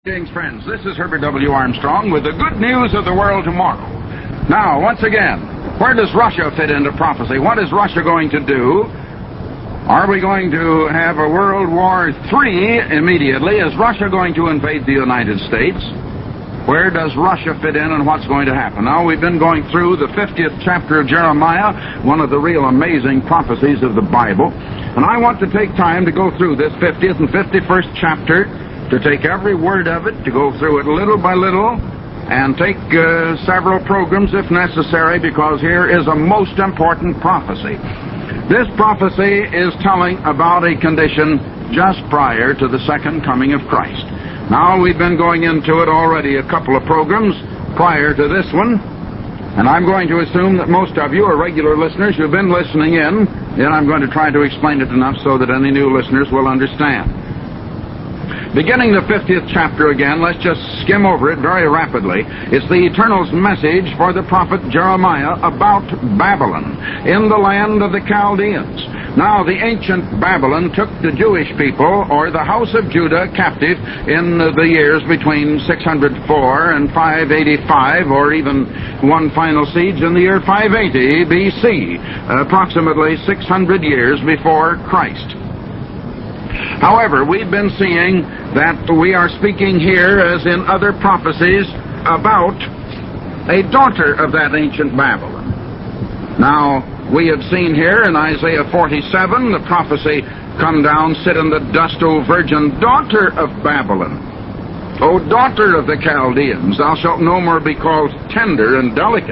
Greetings, friends. This is Herbert W. Armstrong with the good news of the world tomorrow. Now, once again, where does Russia fit into prophecy? What is Russia going to do? Are we going to have a World War III immediately? Is Russia going to invade the United States? Where does Russia fit in and what's going to happen? Now, we've been going through the 50th chapter of Jeremiah, one of the real amazing prophecies of the Bible. And I want to take time to go through this 50th and 51st chapter, to take every word of it, to go through it little by little, and take several programs if necessary, because here is a most important prophecy. This prophecy is telling about a condition just prior to the second coming of Christ. Now, we've been going into it already a couple of programs prior to this one, and I'm going to assume that most of you are regular listeners who've been listening in, and I'm going to try to explain it enough so that any new listeners will understand. Beginning the 50th chapter again, let's just skim over it very rapidly. It's the Eternal's message for the prophet Jeremiah about Babylon in the land of the Chaldeans. Now, the ancient Babylon took the Jewish people, or the house of Judah, captive in the years between 604 and 585, or even one final siege in the year 580 B.C., approximately 600 years before Christ. However, we've been seeing that we are speaking here, as in other prophecies, about a daughter of that ancient Babylon. Now, we have seen here in Isaiah 47, the prophecy, "Come down, sit in the dust, O virgin daughter of Babylon. O daughter of the Chaldeans, thou shalt no more be called tender and delicate."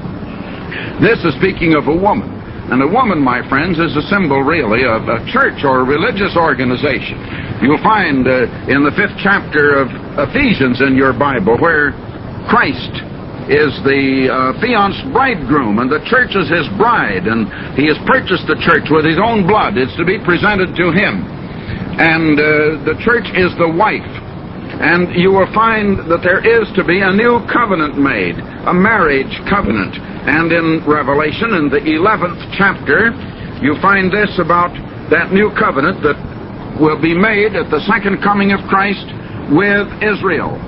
This is speaking of a woman. And a woman, my friends, is a symbol, really, of a church or a religious organization. You'll find in the 5th chapter of Ephesians in your Bible where Christ is the fianced bridegroom, and the church is his bride, and he has purchased the church with his own blood. It's to be presented to him. And the church is the wife. And you will find that there is to be a new covenant made, a marriage covenant. And in Revelation, in the 11th chapter, you find this about that new covenant that will be made at the second coming of Christ with Israel.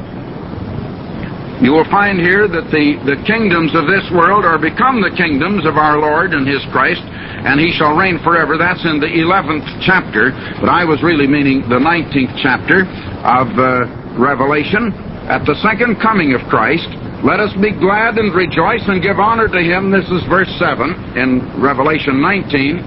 You will find here that the kingdoms of this world are become the kingdoms of our Lord and His Christ, and He shall reign forever. That's in the 11th chapter, but I was really meaning the 19th chapter of Revelation. At the second coming of Christ, let us be glad and rejoice and give honor to Him. This is verse 7 in Revelation 19,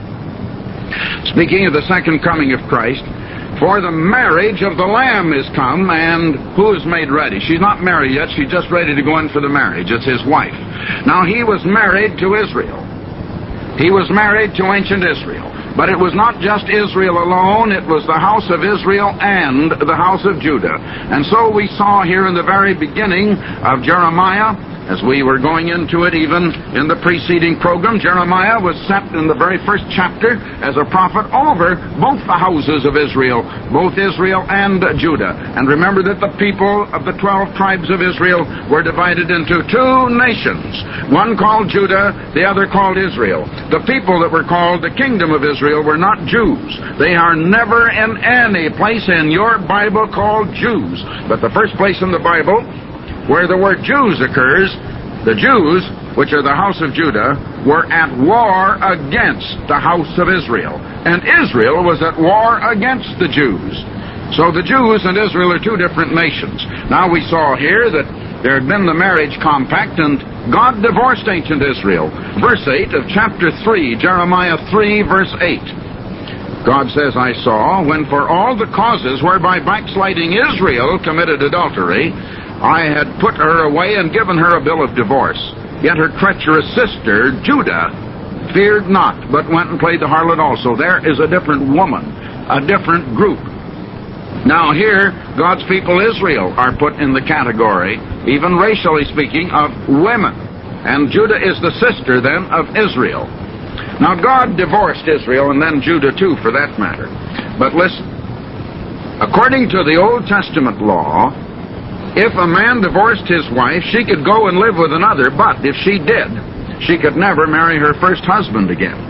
speaking of the second coming of Christ. "For the marriage of the Lamb is come, and who is made ready?" She's not married yet. She's just ready to go in for the marriage. It's His wife. Now, He was married to Israel. He was married to ancient Israel. But it was not just Israel alone. It was the house of Israel and the house of Judah. And so we saw here in the very beginning of Jeremiah, as we were going into it even in the preceding program, Jeremiah was set in the very first chapter as a prophet over both the houses of Israel, both Israel and Judah. And remember that the people of the 12 tribes of Israel were divided into two nations, one called Judah, the other called Israel. The people that were called the kingdom of Israel were not Jews. They are never in any place in your Bible called Jews. But the first place in the Bible where the word Jews occurs, the Jews, which are the house of Judah, were at war against the house of Israel. And Israel was at war against the Jews. So the Jews and Israel are two different nations. Now we saw here that there had been the marriage compact, and God divorced ancient Israel. Verse 8 of chapter 3, Jeremiah 3, verse 8. God says, "I saw, when for all the causes whereby backsliding Israel committed adultery, I had put her away and given her a bill of divorce. Yet her treacherous sister, Judah, feared not, but went and played the harlot also." There is a different woman, a different group. Now here, God's people Israel are put in the category, even racially speaking, of women. And Judah is the sister, then, of Israel. Now God divorced Israel, and then Judah too, for that matter. But listen, according to the Old Testament law, if a man divorced his wife, she could go and live with another, but if she did, she could never marry her first husband again.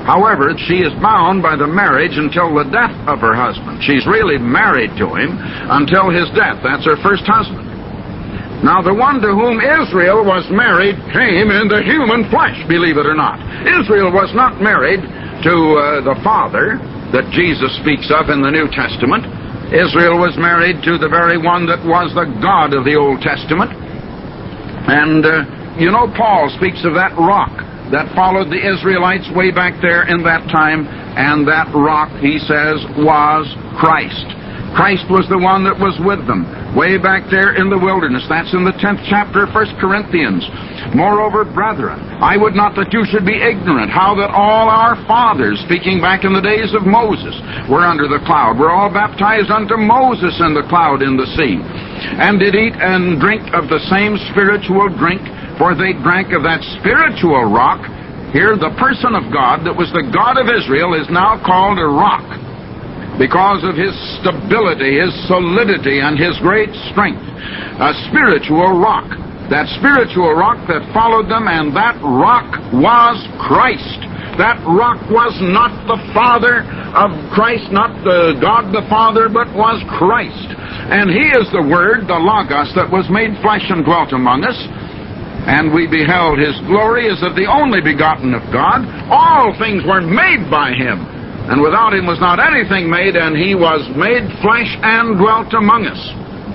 However, she is bound by the marriage until the death of her husband. She's really married to him until his death. That's her first husband. Now, the one to whom Israel was married came in the human flesh, believe it or not. Israel was not married to the Father that Jesus speaks of in the New Testament. Israel was married to the very one that was the God of the Old Testament. And, Paul speaks of that rock that followed the Israelites way back there in that time, and that rock, he says, was Christ. Christ was the one that was with them way back there in the wilderness. That's in the 10th chapter of 1 Corinthians. Moreover, brethren, I would not that you should be ignorant how that all our fathers, speaking back in the days of Moses, were under the cloud. We're all baptized unto Moses in the cloud in the sea, and did eat and drink of the same spiritual drink, for they drank of that spiritual rock. Here, the person of God that was the God of Israel is now called a rock, because of his stability, his solidity, and his great strength. A spiritual rock. That spiritual rock that followed them, and that rock was Christ. That rock was not the Father of Christ, not the God the Father, but was Christ. And he is the Word, the Logos, that was made flesh and dwelt among us. And we beheld his glory as of the only begotten of God. All things were made by him, and without him was not anything made, and he was made flesh and dwelt among us.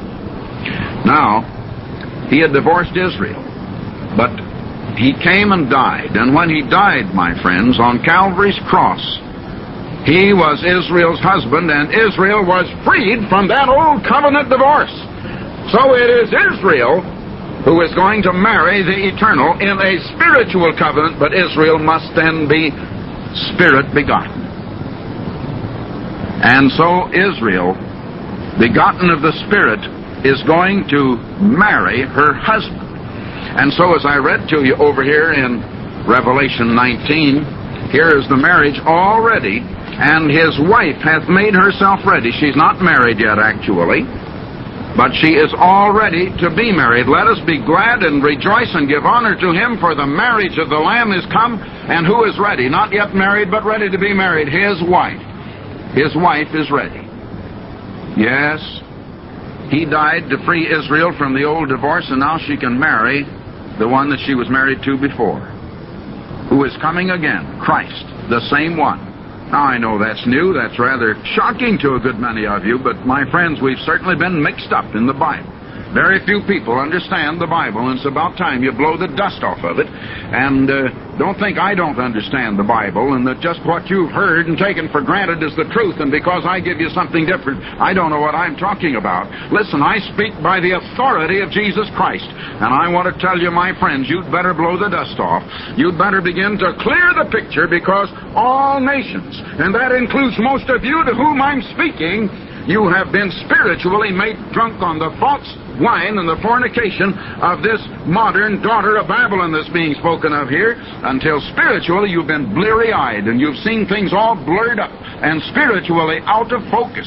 Now, he had divorced Israel, but he came and died. And when he died, my friends, on Calvary's cross, he was Israel's husband, and Israel was freed from that old covenant divorce. So it is Israel who is going to marry the eternal in a spiritual covenant, but Israel must then be spirit begotten. And so Israel, begotten of the Spirit, is going to marry her husband. And so as I read to you over here in Revelation 19, here is the marriage already, and his wife hath made herself ready. She's not married yet, actually, but she is already to be married. Let us be glad and rejoice and give honor to him, for the marriage of the Lamb is come. And who is ready? Not yet married, but ready to be married. His wife. His wife is ready. Yes, he died to free Israel from the old divorce, and now she can marry the one that she was married to before, who is coming again, Christ, the same one. Now, I know that's new. That's rather shocking to a good many of you, but my friends, we've certainly been mixed up in the Bible. Very few people understand the Bible, and it's about time you blow the dust off of it. And don't think I don't understand the Bible, and that just what you've heard and taken for granted is the truth, and because I give you something different, I don't know what I'm talking about. Listen, I speak by the authority of Jesus Christ, and I want to tell you, my friends, you'd better blow the dust off. You'd better begin to clear the picture, because all nations, and that includes most of you to whom I'm speaking, you have been spiritually made drunk on the false wine and the fornication of this modern daughter of Babylon that's being spoken of here, until spiritually you've been bleary-eyed and you've seen things all blurred up and spiritually out of focus.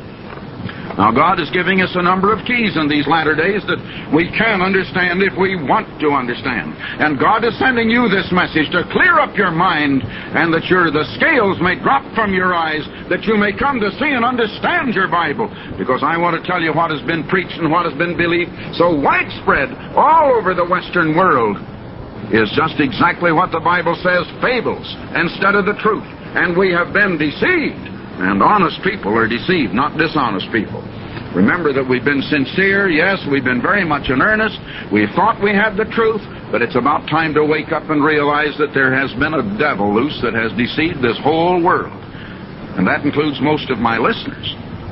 Now, God is giving us a number of keys in these latter days that we can understand if we want to understand. And God is sending you this message to clear up your mind, and that the scales may drop from your eyes, that you may come to see and understand your Bible. Because I want to tell you what has been preached and what has been believed so widespread all over the Western world is just exactly what the Bible says, fables instead of the truth. And we have been deceived. And honest people are deceived, not dishonest people. Remember that we've been sincere. Yes, we've been very much in earnest. We thought we had the truth, but it's about time to wake up and realize that there has been a devil loose that has deceived this whole world. And that includes most of my listeners.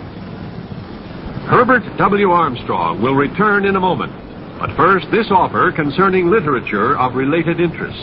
Herbert W. Armstrong will return in a moment. But first, this offer concerning literature of related interest.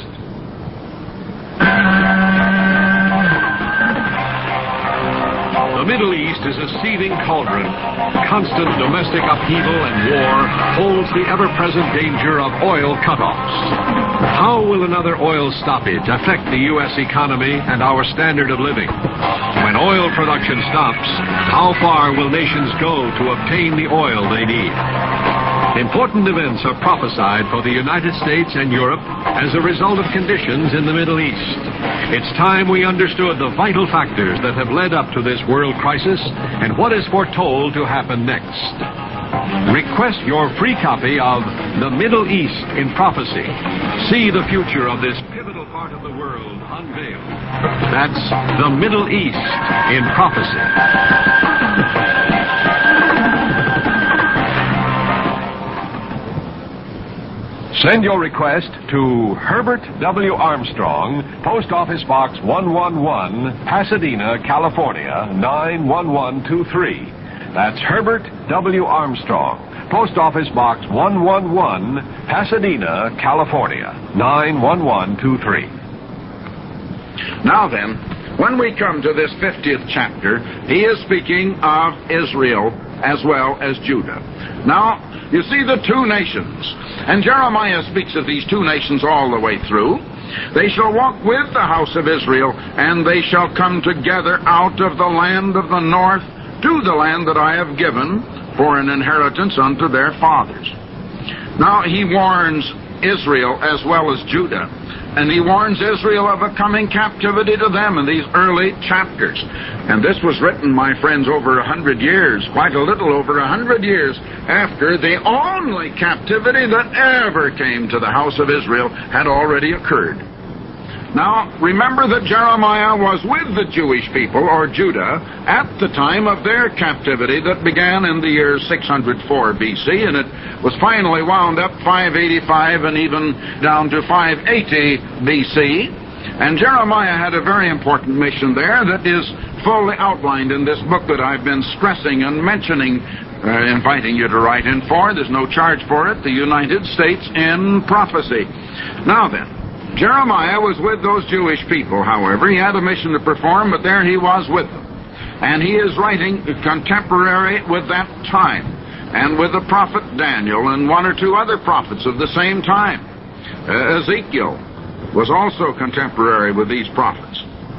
The Middle East is a seething cauldron. Constant domestic upheaval and war holds the ever-present danger of oil cutoffs. How will another oil stoppage affect the U.S. economy and our standard of living? When oil production stops, how far will nations go to obtain the oil they need? Important events are prophesied for the United States and Europe as a result of conditions in the Middle East. It's time we understood the vital factors that have led up to this world crisis and what is foretold to happen next. Request your free copy of The Middle East in Prophecy. See the future of this pivotal part of the world unveiled. That's The Middle East in Prophecy. Send your request to Herbert W. Armstrong, Post Office Box 111, Pasadena, California, 91123. That's Herbert W. Armstrong, Post Office Box 111, Pasadena, California, 91123. Now then, when we come to this 50th chapter, he is speaking of Israel as well as Judah. Now, you see the two nations, and Jeremiah speaks of these two nations all the way through. They shall walk with the house of Israel, and they shall come together out of the land of the north to the land that I have given for an inheritance unto their fathers. Now, he warns Israel as well as Judah. And he warns Israel of a coming captivity to them in these early chapters. And this was written, my friends, over 100 years, quite a little over 100 years after the only captivity that ever came to the house of Israel had already occurred. Now, remember that Jeremiah was with the Jewish people, or Judah, at the time of their captivity that began in the year 604 BC, and it was finally wound up 585 and even down to 580 BC. And Jeremiah had a very important mission there that is fully outlined in this book that I've been stressing and mentioning, inviting you to write in for. There's no charge for it, the United States in Prophecy. Now then, Jeremiah was with those Jewish people, however. He had a mission to perform, but there he was with them. And he is writing contemporary with that time, and with the prophet Daniel and one or two other prophets of the same time. Ezekiel was also contemporary with these prophets.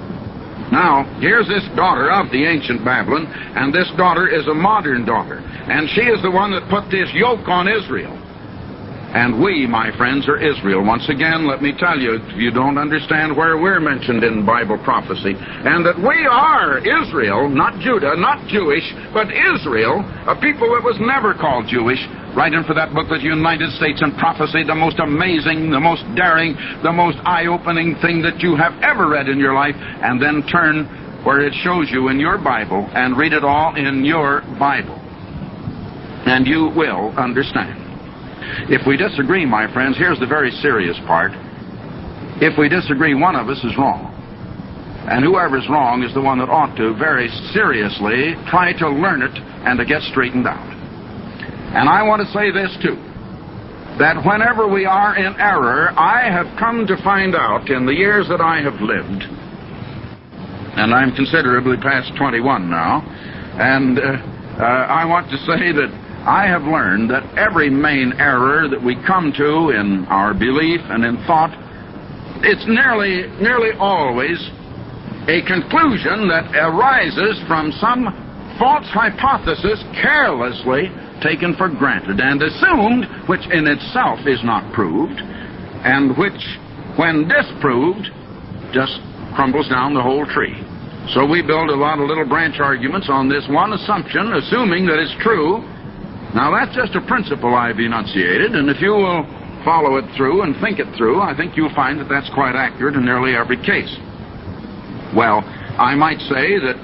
Now, here's this daughter of the ancient Babylon, and this daughter is a modern daughter. And she is the one that put this yoke on Israel. And we, my friends, are Israel. Once again, let me tell you, if you don't understand where we're mentioned in Bible prophecy, and that we are Israel, not Judah, not Jewish, but Israel, a people that was never called Jewish. Write in for that book, The United States in Prophecy, the most amazing, the most daring, the most eye-opening thing that you have ever read in your life, and then turn where it shows you in your Bible and read it all in your Bible. And you will understand. If we disagree, my friends, here's the very serious part. If we disagree, one of us is wrong. And whoever's wrong is the one that ought to very seriously try to learn it and to get straightened out. And I want to say this, too, that whenever we are in error, I have come to find out in the years that I have lived, and I'm considerably past 21 now, and I want to say that I have learned that every main error that we come to in our belief and in thought, it's nearly always a conclusion that arises from some false hypothesis carelessly taken for granted and assumed, which in itself is not proved, and which, when disproved, just crumbles down the whole tree. So we build a lot of little branch arguments on this one assumption, assuming that it's true. Now, that's just a principle I've enunciated, and if you will follow it through and think it through, I think you'll find that that's quite accurate in nearly every case. Well, I might say that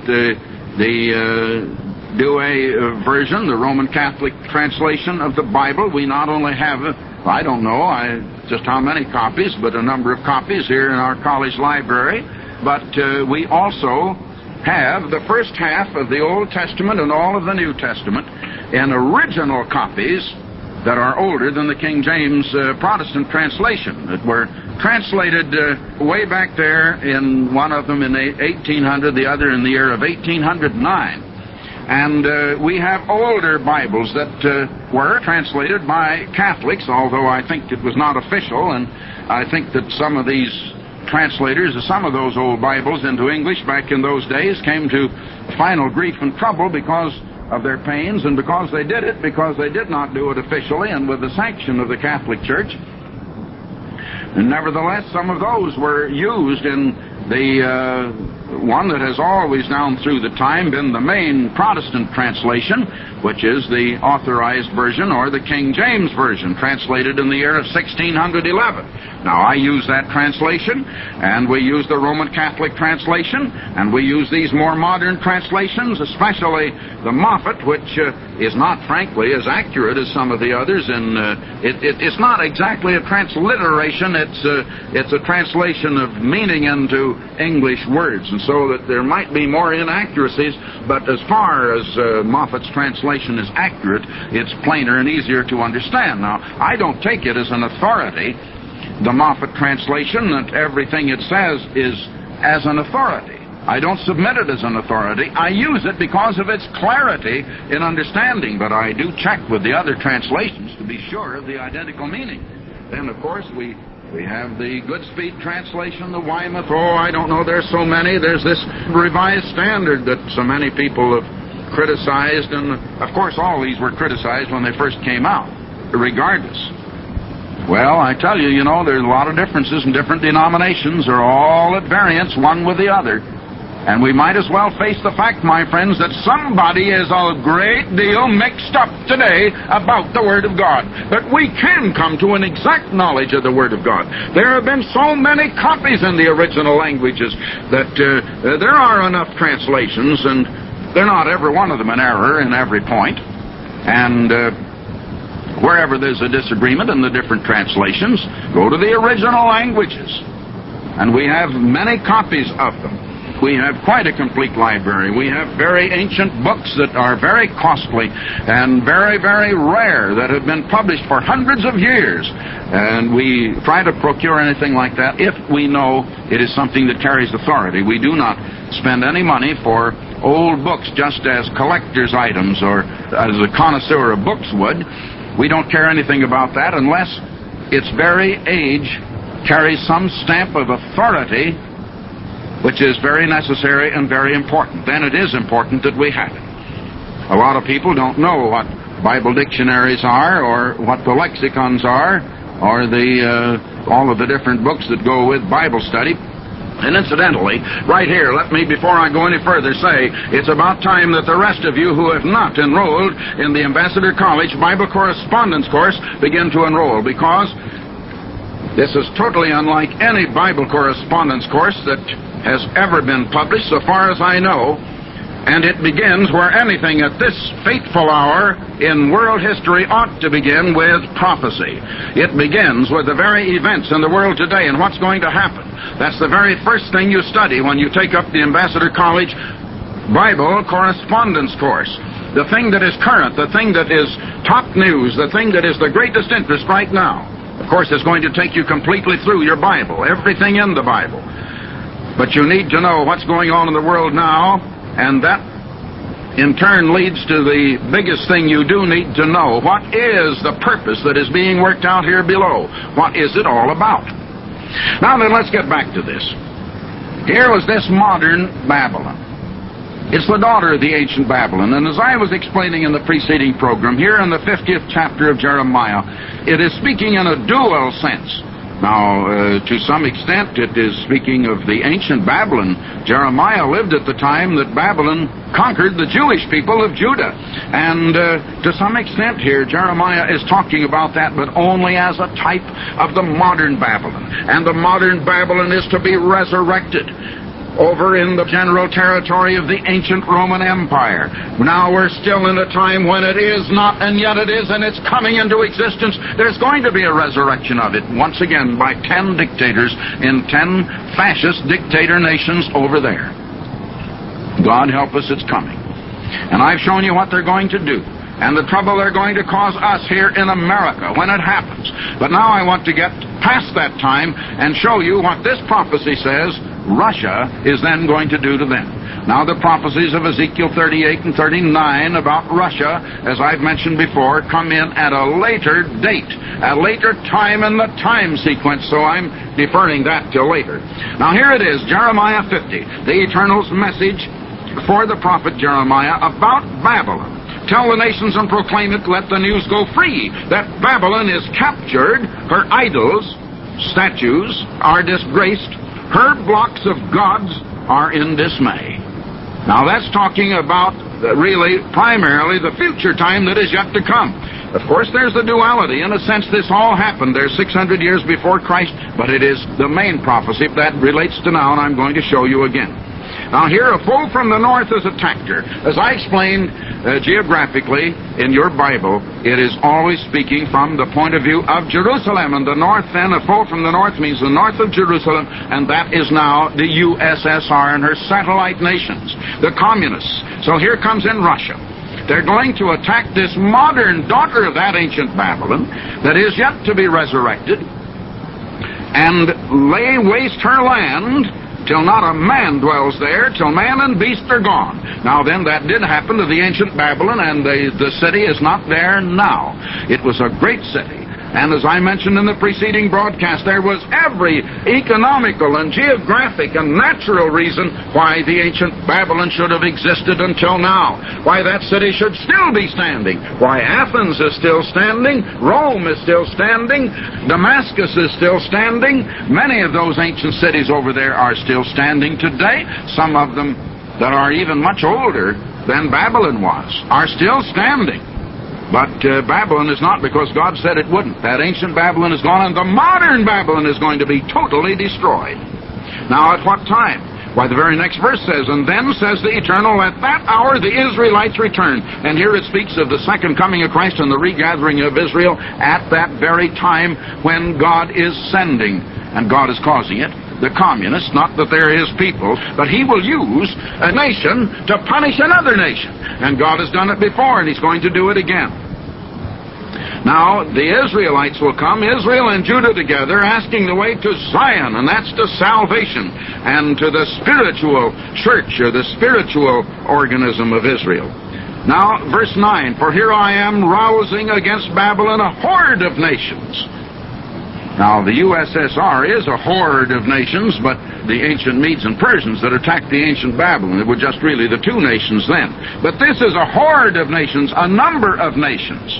the Douay version, the Roman Catholic translation of the Bible, we not only have, I don't know just how many copies, but a number of copies here in our college library, but we also have the first half of the Old Testament and all of the New Testament in original copies that are older than the King James Protestant translation, that were translated way back there, in one of them in 1800, the other in the year of 1809. And we have older Bibles that were translated by Catholics, although I think it was not official, and I think that some of these translators of some of those old Bibles into English back in those days came to final grief and trouble because of their pains, and because they did not do it officially and with the sanction of the Catholic Church. And nevertheless, some of those were used in the one that has always down through the time been the main Protestant translation, which is the Authorized Version or the King James Version, translated in the year of 1611. Now, I use that translation, and we use the Roman Catholic translation, and we use these more modern translations, especially the Moffat, which is not, frankly, as accurate as some of the others. And it's not exactly a transliteration. It's a translation of meaning into English words, and so that there might be more inaccuracies, but as far as Moffat's translation is accurate, it's plainer and easier to understand. Now, I don't take it as an authority, the Moffat translation, that everything it says is as an authority. I don't submit it as an authority. I use it because of its clarity in understanding, but I do check with the other translations to be sure of the identical meaning. Then, of course, we have the Goodspeed translation, the Weymouth. Oh, I don't know, there's so many. There's this Revised Standard that so many people have criticized, and of course all these were criticized when they first came out, regardless. Well, I tell you, there's a lot of differences, and different denominations are all at variance one with the other. And we might as well face the fact, my friends, that somebody is a great deal mixed up today about the Word of God. But we can come to an exact knowledge of the Word of God. There have been so many copies in the original languages that there are enough translations, and they're not every one of them in error in every point. And wherever there's a disagreement in the different translations, go to the original languages. And we have many copies of them. We have quite a complete library. We have very ancient books that are very costly and very, very rare that have been published for hundreds of years. And we try to procure anything like that if we know it is something that carries authority. We do not spend any money for old books just as collector's items or as a connoisseur of books would. We don't care anything about that unless its very age carries some stamp of authority, which is very necessary and very important. Then it is important that we have it. A lot of people don't know what Bible dictionaries are, or what the lexicons are, or all of the different books that go with Bible study. And incidentally, right here, let me, before I go any further, say it's about time that the rest of you who have not enrolled in the Ambassador College Bible Correspondence course begin to enroll, because this is totally unlike any Bible correspondence course that has ever been published, so far as I know, and it begins where anything at this fateful hour in world history ought to begin, with prophecy. It begins with the very events in the world today and what's going to happen. That's the very first thing you study when you take up the Ambassador College Bible Correspondence course. The thing that is current, the thing that is top news, the thing that is the greatest interest right now. Of course, it's going to take you completely through your Bible, everything in the Bible. But you need to know what's going on in the world now, and that in turn leads to the biggest thing you do need to know. What is the purpose that is being worked out here below? What is it all about? Now then, let's get back to this. Here was this modern Babylon. It's the daughter of the ancient Babylon, and as I was explaining in the preceding program, here in the 50th chapter of Jeremiah, it is speaking in a dual sense. Now, to some extent, it is speaking of the ancient Babylon. Jeremiah lived at the time that Babylon conquered the Jewish people of Judah. And to some extent here, Jeremiah is talking about that, but only as a type of the modern Babylon. And the modern Babylon is to be resurrected over in the general territory of the ancient Roman Empire. Now we're still in a time when it is not, and yet it is, and it's coming into existence. There's going to be a resurrection of it, once again, by 10 dictators in 10 fascist dictator nations over there. God help us, it's coming. And I've shown you what they're going to do, and the trouble they're going to cause us here in America when it happens. But now I want to get past that time and show you what this prophecy says Russia is then going to do to them. Now, the prophecies of Ezekiel 38 and 39 about Russia, as I've mentioned before, come in at a later date, a later time in the time sequence, so I'm deferring that till later. Now, here it is, Jeremiah 50, the Eternal's message for the prophet Jeremiah about Babylon. Tell the nations and proclaim it, let the news go free, that Babylon is captured, her idols, statues, are disgraced, her blocks of gods are in dismay. Now that's talking about really primarily the future time that is yet to come. Of course, there's the duality. In a sense, this all happened there 600 years before Christ, but it is the main prophecy that relates to now, and I'm going to show you again. Now here, a foe from the north has attacked her. As I explained geographically in your Bible, it is always speaking from the point of view of Jerusalem. And the north, then, a foe from the north means the north of Jerusalem, and that is now the USSR and her satellite nations, the communists. So here comes in Russia. They're going to attack this modern daughter of that ancient Babylon that is yet to be resurrected and lay waste her land till not a man dwells there, till man and beast are gone. Now then, that did happen to the ancient Babylon, and the city is not there now. It was a great city. And as I mentioned in the preceding broadcast, there was every economical and geographic and natural reason why the ancient Babylon should have existed until now. Why that city should still be standing. Why Athens is still standing. Rome is still standing. Damascus is still standing. Many of those ancient cities over there are still standing today. Some of them that are even much older than Babylon was are still standing. But Babylon is not, because God said it wouldn't. That ancient Babylon is gone, and the modern Babylon is going to be totally destroyed. Now, at what time? Why, the very next verse says, and then says the Eternal, at that hour the Israelites return. And here it speaks of the second coming of Christ and the regathering of Israel at that very time when God is sending, and God is causing it, the communists, not that they're his people, but he will use a nation to punish another nation. And God has done it before, and he's going to do it again. Now, the Israelites will come, Israel and Judah together, asking the way to Zion, and that's to salvation, and to the spiritual church, or the spiritual organism of Israel. Now, verse 9, for here I am rousing against Babylon a horde of nations. Now, the USSR is a horde of nations, but the ancient Medes and Persians that attacked the ancient Babylon, it were just really the two nations then. But this is a horde of nations, a number of nations,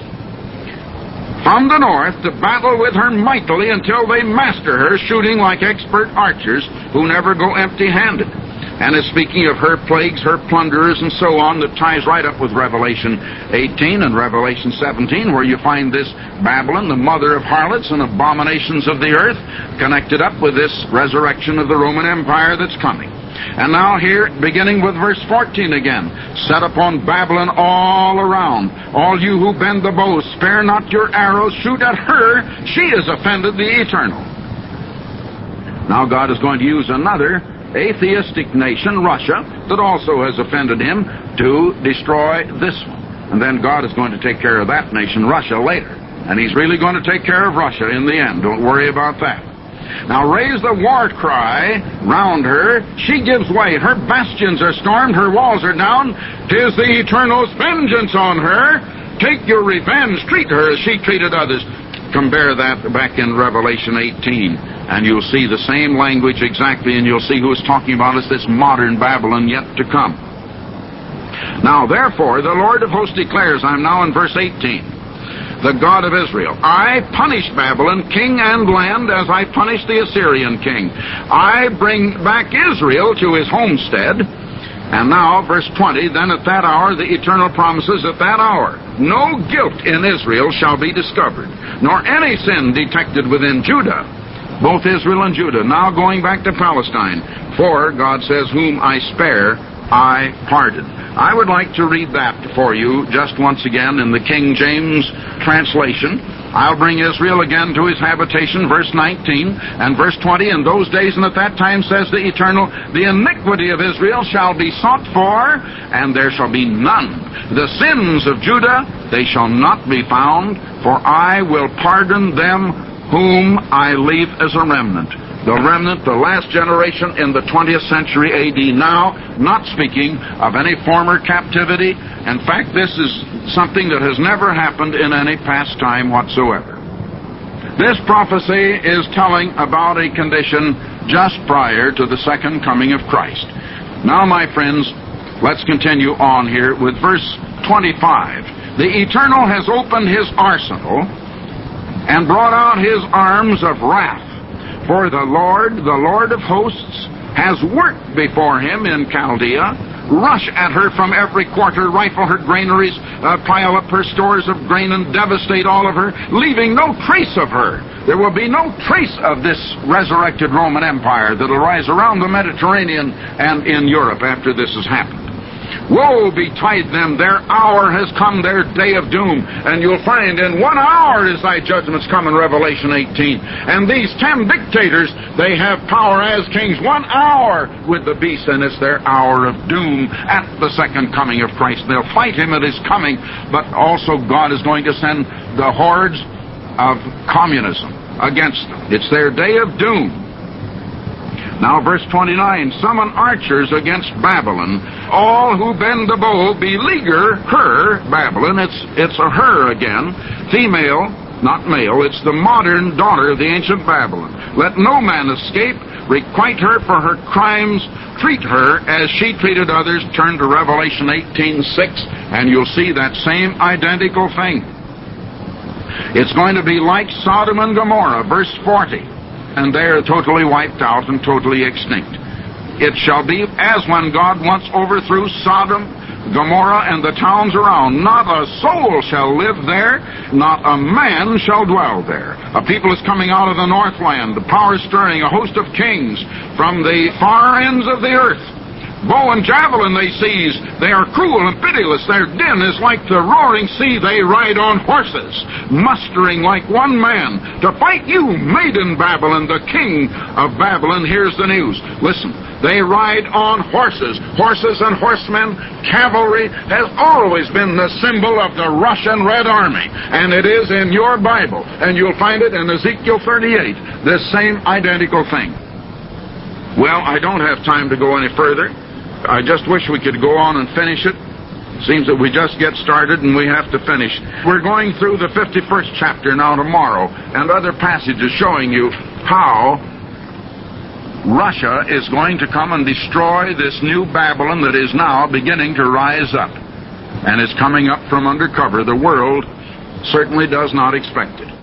from the north to battle with her mightily until they master her, shooting like expert archers who never go empty-handed. And is speaking of her plagues, her plunderers, and so on, that ties right up with Revelation 18 and Revelation 17, where you find this Babylon, the mother of harlots and abominations of the earth, connected up with this resurrection of the Roman Empire that's coming. And now here, beginning with verse 14 again, set upon Babylon all around, all you who bend the bow, spare not your arrows, shoot at her, she has offended the Eternal. Now God is going to use another atheistic nation, Russia, that also has offended him, to destroy this one. And then God is going to take care of that nation, Russia, later. And he's really going to take care of Russia in the end. Don't worry about that. Now raise the war cry round her. She gives way. Her bastions are stormed. Her walls are down. 'Tis the Eternal's vengeance on her. Take your revenge. Treat her as she treated others. Compare that back in Revelation 18, and you'll see the same language exactly, and you'll see who is talking about is this modern Babylon yet to come. Now, therefore, the Lord of hosts declares, I'm now in verse 18, the God of Israel, I punish Babylon, king and land, as I punished the Assyrian king. I bring back Israel to his homestead. And now, verse 20, then at that hour, the Eternal promises, at that hour, no guilt in Israel shall be discovered, nor any sin detected within Judah, both Israel and Judah. Now going back to Palestine, for, God says, whom I spare, I pardon. I would like to read that for you just once again in the King James translation. I'll bring Israel again to his habitation, verse 19, and verse 20, in those days and at that time, says the Eternal, the iniquity of Israel shall be sought for, and there shall be none. The sins of Judah, they shall not be found, for I will pardon them whom I leave as a remnant. The remnant, the last generation in the 20th century A.D. Now, not speaking of any former captivity. In fact, this is something that has never happened in any past time whatsoever. This prophecy is telling about a condition just prior to the second coming of Christ. Now, my friends, let's continue on here with verse 25. The Eternal has opened his arsenal and brought out his arms of wrath. For the Lord of hosts, has worked before him in Chaldea, rush at her from every quarter, rifle her granaries, pile up her stores of grain, and devastate all of her, leaving no trace of her. There will be no trace of this resurrected Roman Empire that will rise around the Mediterranean and in Europe after this has happened. Woe betide them, their hour has come, their day of doom. And you'll find in 1 hour is thy judgments come in Revelation 18. And these 10 dictators, they have power as kings 1 hour with the beast, and it's their hour of doom at the second coming of Christ. They'll fight him at his coming, but also God is going to send the hordes of communism against them. It's their day of doom. Now, verse 29, summon archers against Babylon. All who bend the bow, beleaguer her, Babylon. It's a her again. Female, not male. It's the modern daughter of the ancient Babylon. Let no man escape. Requite her for her crimes. Treat her as she treated others. Turn to Revelation 18:6, and you'll see that same identical thing. It's going to be like Sodom and Gomorrah, verse 40. And they are totally wiped out and totally extinct. It shall be as when God once overthrew Sodom, Gomorrah, and the towns around. Not a soul shall live there, not a man shall dwell there. A people is coming out of the northland, the power stirring, a host of kings from the far ends of the earth. Bow and javelin they seize. They are cruel and pitiless. Their din is like the roaring sea. They ride on horses, mustering like one man. To fight you, maiden Babylon, the king of Babylon hears the news. Listen, they ride on horses. Horses and horsemen, cavalry has always been the symbol of the Russian Red Army. And it is in your Bible. And you'll find it in Ezekiel 38. This same identical thing. Well, I don't have time to go any further. I just wish we could go on and finish it. Seems that we just get started and we have to finish. We're going through the 51st chapter now tomorrow and other passages showing you how Russia is going to come and destroy this new Babylon that is now beginning to rise up and is coming up from under cover. The world certainly does not expect it.